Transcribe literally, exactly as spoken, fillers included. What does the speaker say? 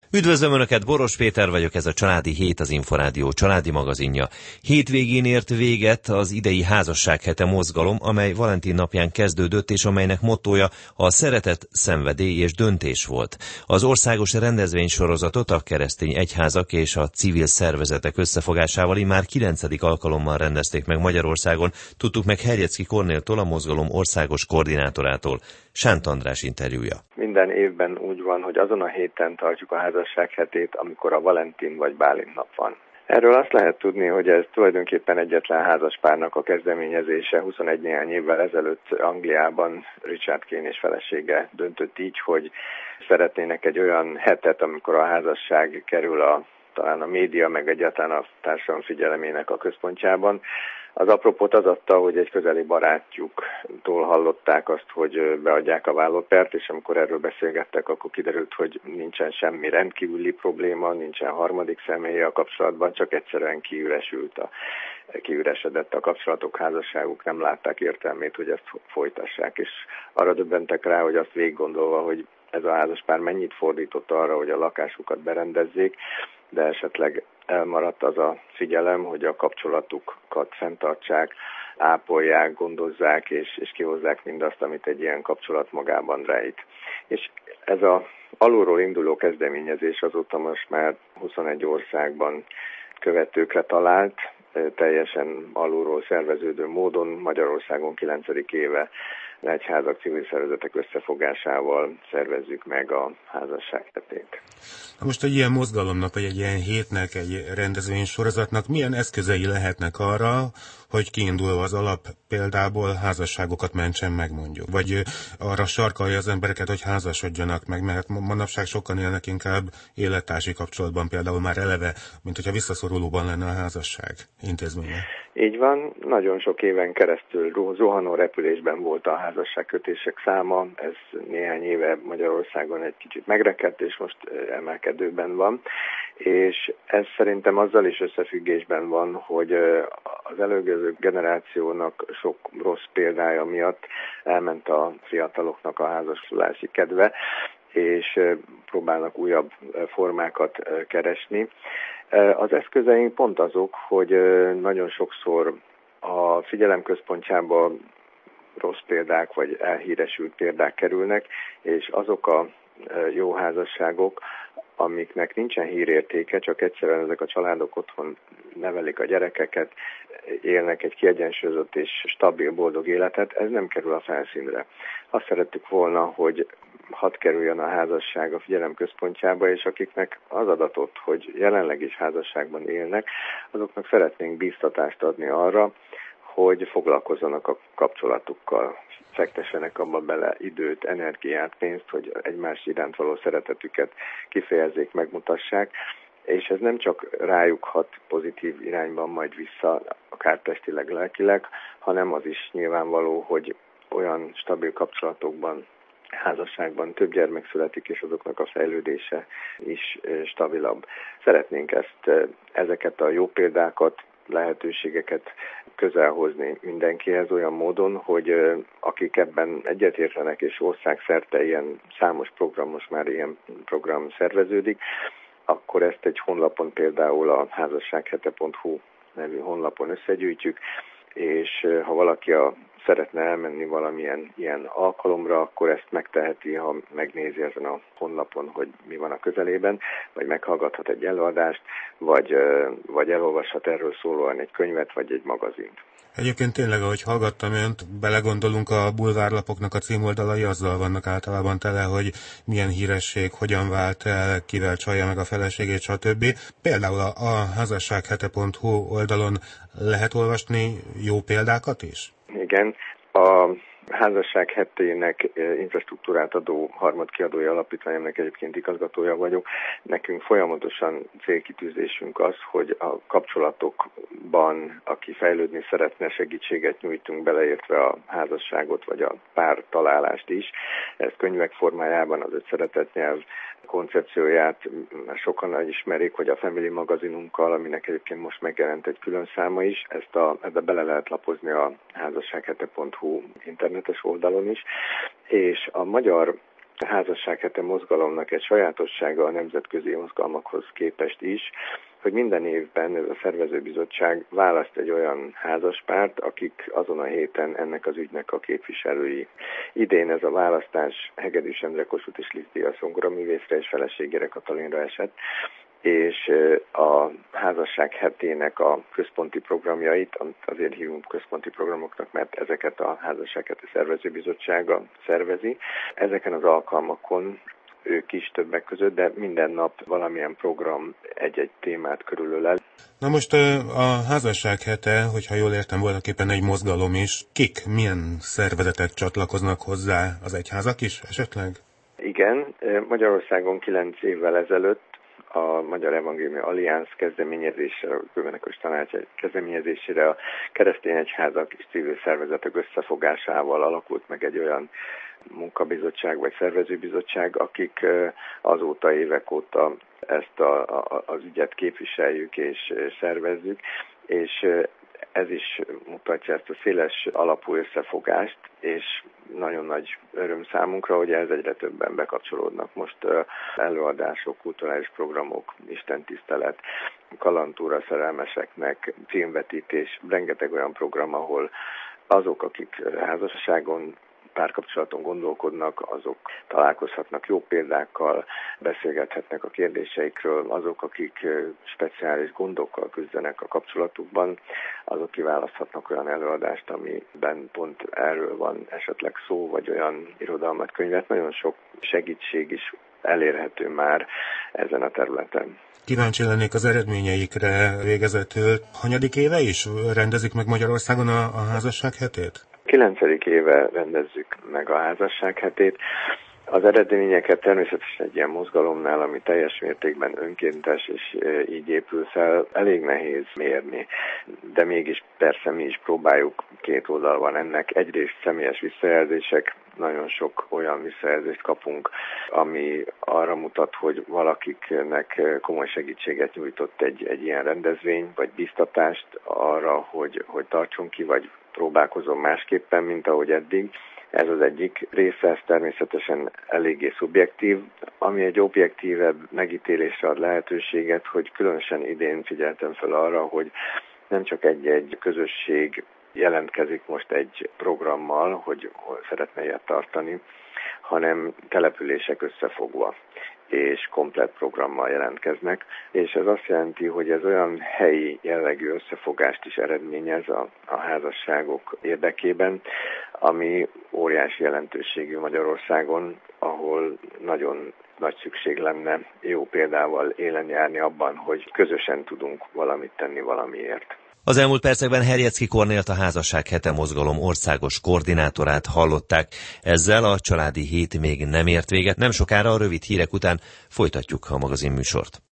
Üdvözlöm Önöket, Boros Péter vagyok, ez a Családi Hét, az Inforádió családi magazinja. Hétvégén ért véget az idei házassághete mozgalom, amely Valentin napján kezdődött, és amelynek mottója a szeretet, szenvedély és döntés volt. Az országos rendezvénysorozatot a keresztény egyházak és a civil szervezetek összefogásával immár kilencedik alkalommal rendezték meg Magyarországon. Tudtuk meg Herjecki Kornéltól, a mozgalom országos koordinátorától. Sánt András interjúja. Minden évben úgy van, hogy azon a héten tartjuk a házasság hetét, amikor a Valentin vagy Bálint nap van. Erről azt lehet tudni, hogy ez tulajdonképpen egyetlen házaspárnak a kezdeményezése. huszonegy néhány évvel ezelőtt Angliában Richard Kane és felesége döntött így, hogy szeretnének egy olyan hetet, amikor a házasság kerül a talán a média, meg egyáltalán a társadalom figyelemének a központjában. Az apropót az adta, hogy egy közeli barátjuktól hallották azt, hogy beadják a vállópert, és amikor erről beszélgettek, akkor kiderült, hogy nincsen semmi rendkívüli probléma, nincsen harmadik személye a kapcsolatban, csak egyszerűen kiüresült a, kiüresedett a kapcsolatok, házasságuk, nem látták értelmét, hogy ezt folytassák, és arra döbbentek rá, hogy azt végiggondolva, hogy ez a házaspár mennyit fordított arra, hogy a lakásukat berendezzék, de esetleg elmaradt az a figyelem, hogy a kapcsolatukat fenntartsák, ápolják, gondozzák, és, és kihozzák mindazt, amit egy ilyen kapcsolat magában rejt. És ez az alulról induló kezdeményezés azóta most már huszonegy országban követőkre talált, teljesen alulról szerveződő módon. Magyarországon kilencedik éve egyházak, civil szervezetek összefogásával szervezzük meg a házassághetét. Most egy ilyen mozgalomnak, vagy egy ilyen hétnek, egy rendezvénysorozatnak milyen eszközei lehetnek arra, hogy kiindulva az alap példából házasságokat mentsen meg, mondjuk? Vagy arra sarkalja az embereket, hogy házasodjanak meg, mert manapság sokan élnek inkább élettársi kapcsolatban, például már eleve, mint hogyha visszaszorulóban lenne a házasság intézménye. Így van, nagyon sok éven keresztül zuhanó repülésben volt a házasságkötések száma, ez néhány éve Magyarországon egy kicsit megrekedt, és most emelkedőben van, és ez szerintem azzal is összefüggésben van, hogy az előző generációnak sok rossz példája miatt elment a fiataloknak a házasulási kedve, és próbálnak újabb formákat keresni. Az eszközeink pont azok, hogy nagyon sokszor a figyelem központjába rossz példák vagy elhíresült példák kerülnek, és azok a jó házasságok, amiknek nincsen hírértéke, csak egyszerűen ezek a családok otthon nevelik a gyerekeket, élnek egy kiegyensúlyozott és stabil, boldog életet, ez nem kerül a felszínre. Azt szerettük volna, hogy hadd kerüljön a házasság a figyelem központjába, és akiknek az adatot, hogy jelenleg is házasságban élnek, azoknak szeretnénk bíztatást adni arra, hogy foglalkozzanak a kapcsolatukkal, fektessenek abba bele időt, energiát, pénzt, hogy egymás iránt való szeretetüket kifejezzék, megmutassák, és ez nem csak rájuk hat pozitív irányban majd vissza, akár testileg, lelkileg, hanem az is nyilvánvaló, hogy olyan stabil kapcsolatokban, házasságban több gyermek születik, és azoknak a fejlődése is stabilabb. Szeretnénk ezt, ezeket a jó példákat, lehetőségeket közelhozni mindenkihez olyan módon, hogy akik ebben egyetértenek, és országszerte ilyen számos program, most már ilyen program szerveződik, akkor ezt egy honlapon, például a házassághete pont hu nevű honlapon összegyűjtjük, és ha valaki a, szeretne elmenni valamilyen ilyen alkalomra, akkor ezt megteheti, ha megnézi ezen a honlapon, hogy mi van a közelében, vagy meghallgathat egy előadást, vagy, vagy elolvashat erről szólóan egy könyvet, vagy egy magazint. Egyébként tényleg, ahogy hallgattam önt, belegondolunk, a bulvárlapoknak a címoldalai azzal vannak általában tele, hogy milyen híresség, hogyan vált el, kivel csalja meg a feleségét, stb. Például a, a házassághete pont hu oldalon lehet olvasni jó példákat is? Igen, a házasság hetének infrastruktúrát adó harmadkiadói alapítványomnak egyébként igazgatója vagyok. Nekünk folyamatosan célkitűzésünk az, hogy a kapcsolatokban, aki fejlődni szeretne, segítséget nyújtunk, beleértve a házasságot vagy a pár találást is. Ez könyvek formájában az öt szeretett nyelv koncepcióját sokan ismerik, hogy a Family magazinunkkal, aminek egyébként most megjelent egy külön száma is, ezt a, ebbe bele lehet lapozni a házassághete pont hu internetes oldalon is, és a magyar A házassághete mozgalomnak egy sajátossága a nemzetközi mozgalmakhoz képest is, hogy minden évben ez a szervezőbizottság választ egy olyan házaspárt, akik azon a héten ennek az ügynek a képviselői. Idén ez a választás Hegedűs Endre Kossuth és Lisztia zongoraművészre és feleségére Katalinra esett, és a házasság hetének a központi programjait, azért hívunk központi programoknak, mert ezeket a házasságheti szervezőbizottsága szervezi. Ezeken az alkalmakon ők is többek között, de minden nap valamilyen program egy-egy témát körülölel. Na most a házasság hete, hogyha jól értem, voltaképpen egy mozgalom is. Kik, milyen szervezetek csatlakoznak hozzá, az egyházak is esetleg? Igen, Magyarországon kilenc évvel ezelőtt a Magyar Evangéliumi Allianz kezdeményezésére, a Főmenekes Tanács kezdeményezésére a keresztény egyházak és civil szervezetek összefogásával alakult meg egy olyan munkabizottság vagy szervezőbizottság, akik azóta évek óta ezt a, a, az ügyet képviseljük és szervezzük, és ez is mutatja ezt a széles alapú összefogást, és nagyon nagy öröm számunkra, hogy ez egyre többen bekapcsolódnak. Most előadások, kulturális programok, istentisztelet, kalandtúra szerelmeseknek, filmvetítés, rengeteg olyan program, ahol azok, akik házasságon, párkapcsolaton gondolkodnak, azok találkozhatnak jó példákkal, beszélgethetnek a kérdéseikről, azok, akik speciális gondokkal küzdenek a kapcsolatukban, azok kiválaszthatnak olyan előadást, amiben pont erről van esetleg szó, vagy olyan irodalmat, könyvet. Nagyon sok segítség is elérhető már ezen a területen. Kíváncsi lennék az eredményeikre végezetül. Hanyadik éve is rendezik meg Magyarországon a, a házasság hetét? Kilencedik éve rendezzük meg a házasság hetét. Az eredményeket természetesen egy ilyen mozgalomnál, ami teljes mértékben önkéntes és így épül fel, elég nehéz mérni. De mégis persze mi is próbáljuk, két oldal van ennek. Egyrészt személyes visszajelzések, nagyon sok olyan visszajelzést kapunk, ami arra mutat, hogy valakiknek komoly segítséget nyújtott egy, egy ilyen rendezvény, vagy biztatást arra, hogy, hogy tartson ki, vagy próbálkozom másképpen, mint ahogy eddig. Ez az egyik része, ez természetesen eléggé szubjektív, ami egy objektívebb megítélésre ad lehetőséget, hogy különösen idén figyeltem fel arra, hogy nem csak egy-egy közösség jelentkezik most egy programmal, hogy szeretne ilyet tartani, hanem települések összefogva és komplett programmal jelentkeznek, és ez azt jelenti, hogy ez olyan helyi jellegű összefogást is eredményez a, a házasságok érdekében, ami óriási jelentőségű Magyarországon, ahol nagyon nagy szükség lenne jó példával élen járni abban, hogy közösen tudunk valamit tenni valamiért. Az elmúlt percekben Herjecki Kornélt, a Házasság hete mozgalom országos koordinátorát hallották. Ezzel a családi hét még nem ért véget, nem sokára a rövid hírek után folytatjuk a magazinműsort.